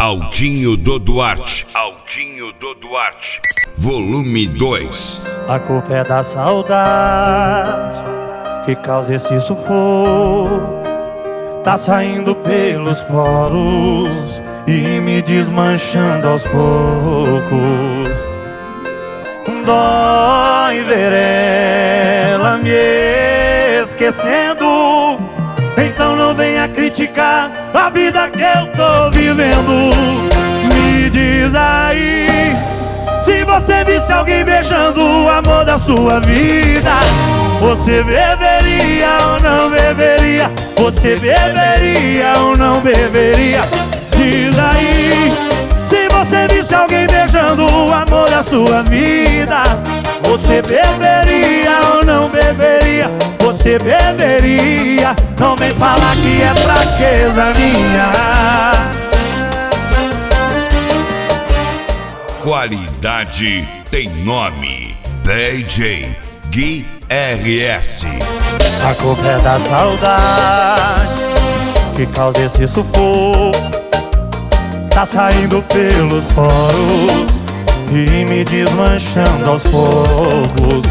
Aldinho do Duarte. Volume 2. A culpa é da saudade que causa esse sufoco. Tá saindo pelos poros e me desmanchando aos poucos. Dói ver ela me esquecendo. Então não venha criticar a vida que eu tô vivendo. Me diz aí, se você visse alguém beijando o amor da sua vida, você beberia ou não beberia? Você beberia ou não beberia? Diz aí, se você visse alguém beijando o amor da sua vida, você beberia ou não beberia? Você beberia? Não vem falar que é fraqueza minha. Qualidade tem nome. DJ Gui RS. A culpa é da saudade que causa esse sufoco. Tá saindo pelos poros e me desmanchando aos poucos.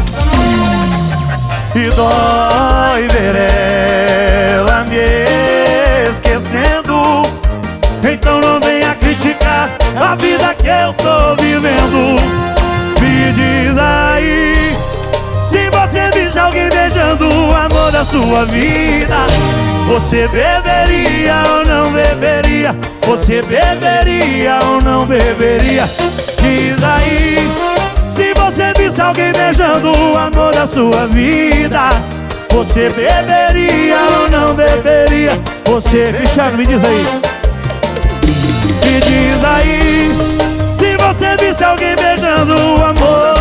E dói ver ela me esquecendo. Então não venha criticar a vida que eu tô vivendo. Me diz aí, se você visse alguém beijando o amor da sua vida, você beberia ou não beberia? Você beberia ou não beberia? Diz aí, se você visse alguém beijando o amor da sua vida, você beberia ou não beberia? Você, Cristiano, me diz aí. Me diz aí, se você visse alguém beijando o amor,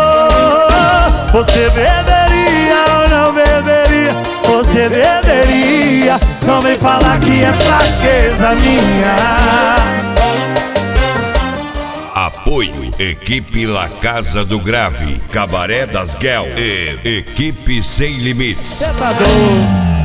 você beberia ou não beberia? Você beberia? Não vem falar que é fraqueza minha. Apoio Equipe La Casa do Grave, Cabaré das Guel e Equipe Sem Limites. Cê tá doido?